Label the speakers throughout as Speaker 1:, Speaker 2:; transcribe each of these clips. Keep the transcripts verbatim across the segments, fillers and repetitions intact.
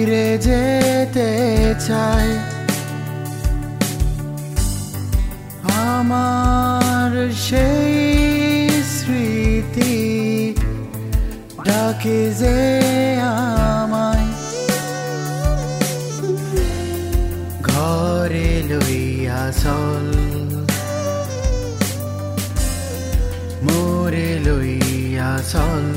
Speaker 1: ফিরে যেতে চাই আমার সেই স্মৃতি ডাকে যে আমায় ঘরে লইয়া চল মোরে লইয়া চল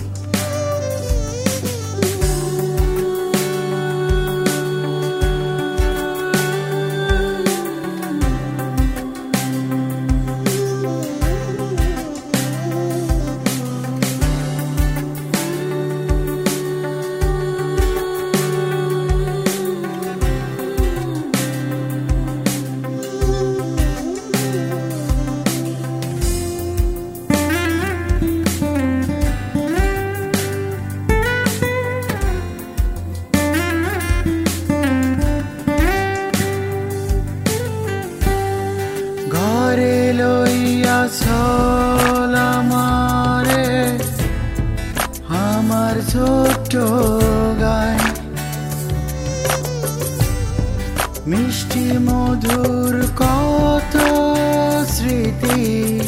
Speaker 1: ঘরে লইয়া চল আমারে আমার ছোট্ট গায় মিষ্টি মধুর কত স্মৃতি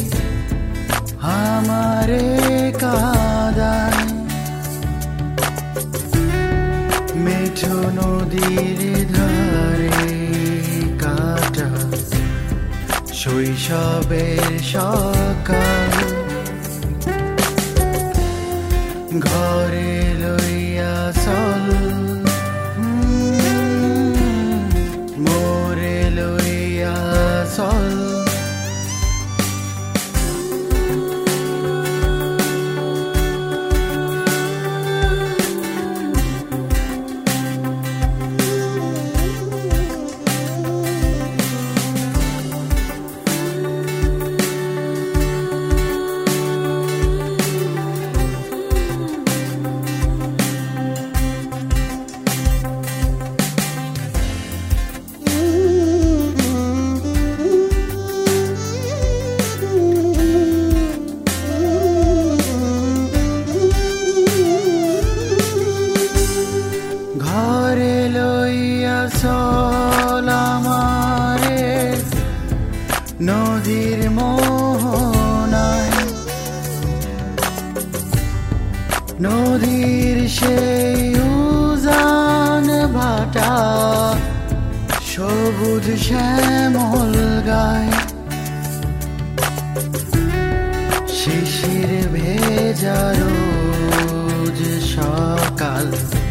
Speaker 1: আমারে কাঁদায় মেঠো নদীর ধারে কাটা শৈশবের সকাল ঘরে লইয়া চল মোরে লইয়া চল ঘরে লইয়া চল আমারে নদীর মোহনায় নদীর সেই উজান ভাটা সবুজ শ্যামল গায় শিশির ভেজা রোজ সকাল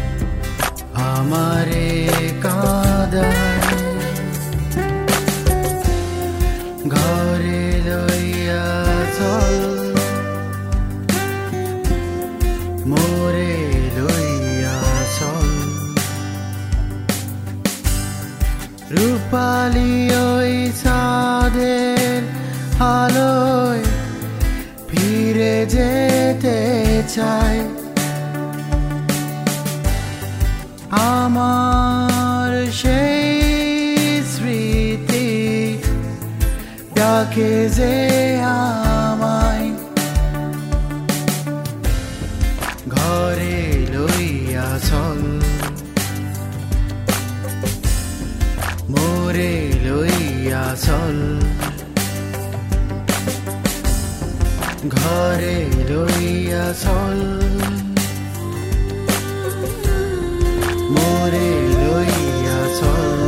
Speaker 1: আমারে কাঁদায় ঘরে লইয়া চল মোরে লইয়া চল রূপালি ওই চাঁদের আলোয় ফিরে যেতে চাই আমার সেই স্মৃতি ডাকে যে আমায় ঘরে লইয়া চল মোরে লইয়া চল ঘরে লইয়া চল মোরে লইয়া চল